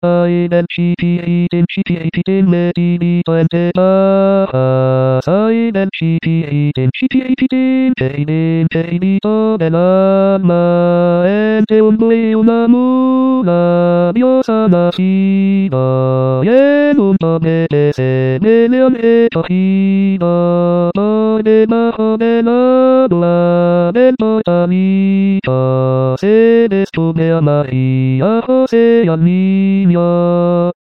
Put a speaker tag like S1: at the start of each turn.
S1: Identity planted. Identity infinito dell'alma ente una mula diosa nacida y en un planeta se nelle escogido por debajo de la luna del botanita se descubre a María José y al niño.